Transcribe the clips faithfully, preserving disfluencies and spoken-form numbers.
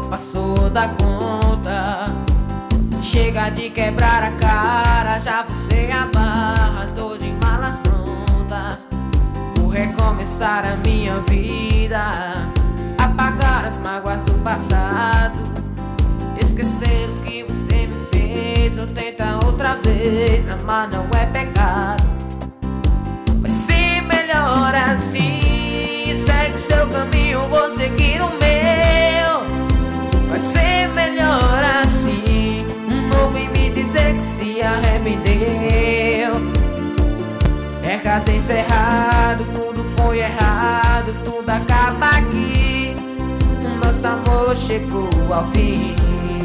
passou da conta. Chega de quebrar a cara, já forcei a barra, tô de malas prontas. Vou recomeçar a minha vida, apagar as mágoas do passado, esquecer o que você me fez, ou tentar outra vez. Amar não é pecado, vai ser melhor assim. Segue seu caminho, vou seguir o meu. Vai ser melhor assim. Não vem me dizer que se arrependeu. É caso encerrado, tudo foi errado, tudo acaba aqui. Nosso amor chegou ao fim.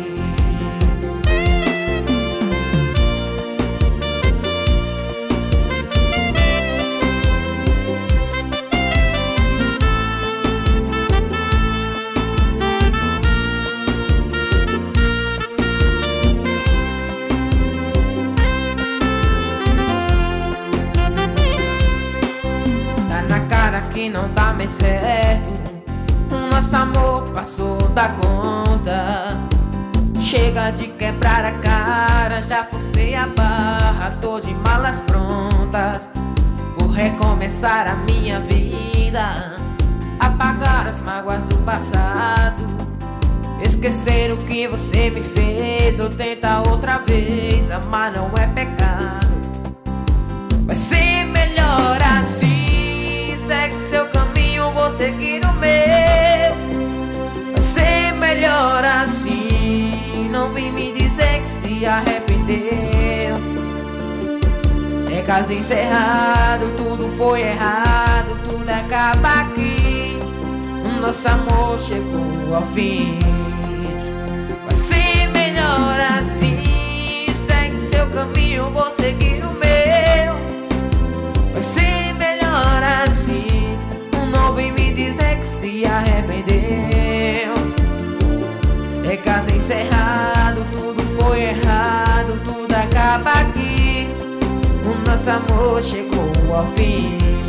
Que não dá mais certo, o nosso amor passou da conta. Chega de quebrar a cara, já forcei a barra, tô de malas prontas. Vou recomeçar a minha vida, apagar as mágoas do passado, esquecer o que você me fez, ou tentar outra vez. Amar não é pecado, vai ser melhor assim. Segue seu caminho, vou seguir o meu. Vai ser melhor assim. Não vem me dizer que se arrependeu. É caso encerrado, tudo foi errado, tudo acaba aqui. O nosso amor chegou ao fim. Vai ser melhor assim. Segue seu caminho, vou seguir o meu. Vai ser melhor assim. Não vem me dizer que se arrependeu. É caso encerrado, tudo foi errado, tudo acaba aqui. O nosso amor chegou ao fim.